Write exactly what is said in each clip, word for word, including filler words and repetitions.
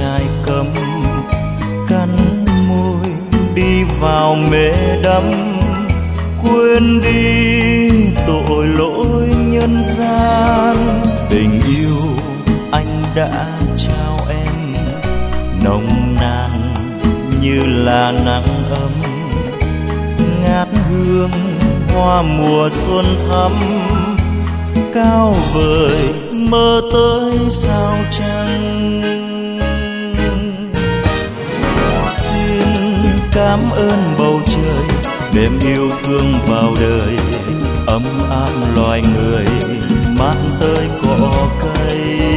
trai cấm, cắn môi đi vào mê đắm, quên đi tội lỗi nhân gian. Tình yêu anh đã trao em nồng nàn như là nắng ấm, ngát hương hoa mùa xuân thắm, cao vời mơ tới sao trăng. Xin cảm ơn bầu trời đêm yêu thương vào đời, ấm áp loài người mát tới cỏ cây.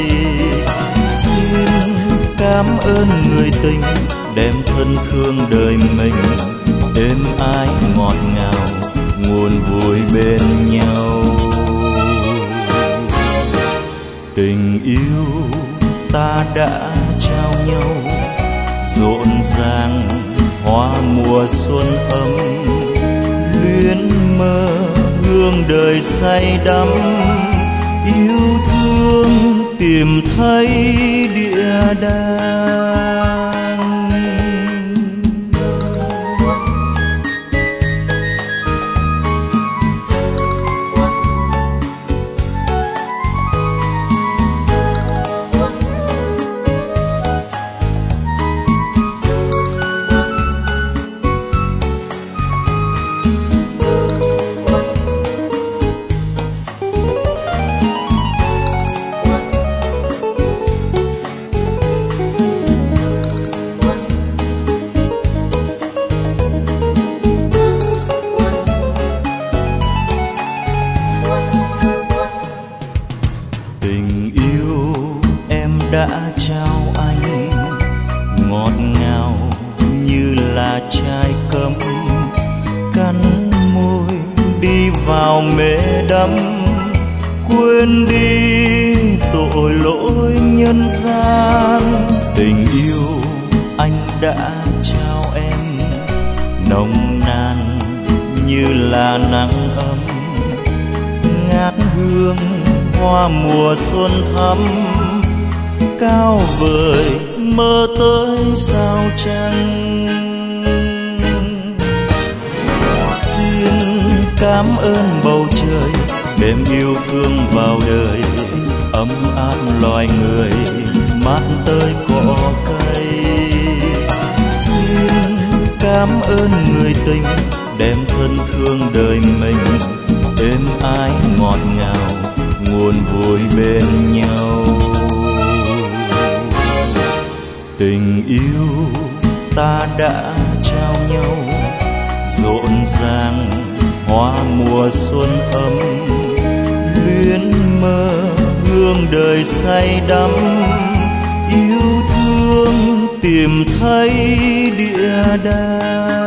Xin cảm ơn người tình đem thân thương đời mình, êm ái ngọt ngào nguồn vui bên nhau. Tình yêu ta đã trao nhau rộn ràng hoa mùa xuân ấm, luyến mơ hương đời say đắm, yêu thương tìm thấy địa đàng. Tình yêu em đã trao anh ngọt ngào như là trai cấm, cắn môi đi vào mê đắm, quên đi tội lỗi nhân gian. Tình yêu anh đã trao em nồng nàn như là nắng ấm, ngát hương hoa mùa xuân thắm, cao vời mơ tới sao trăng. Xin cảm ơn bầu trời đêm yêu thương vào đời, ấm áp loài người mát tới cỏ cây. Xin cảm ơn người tình đem thân thương đời mình, êm ái ngọt ngào nguồn vui bên nhau. Tình yêu ta đã trao nhau rộn ràng hoa mùa xuân ấm, luyến mơ hương đời say đắm, yêu thương tìm thấy địa đàng.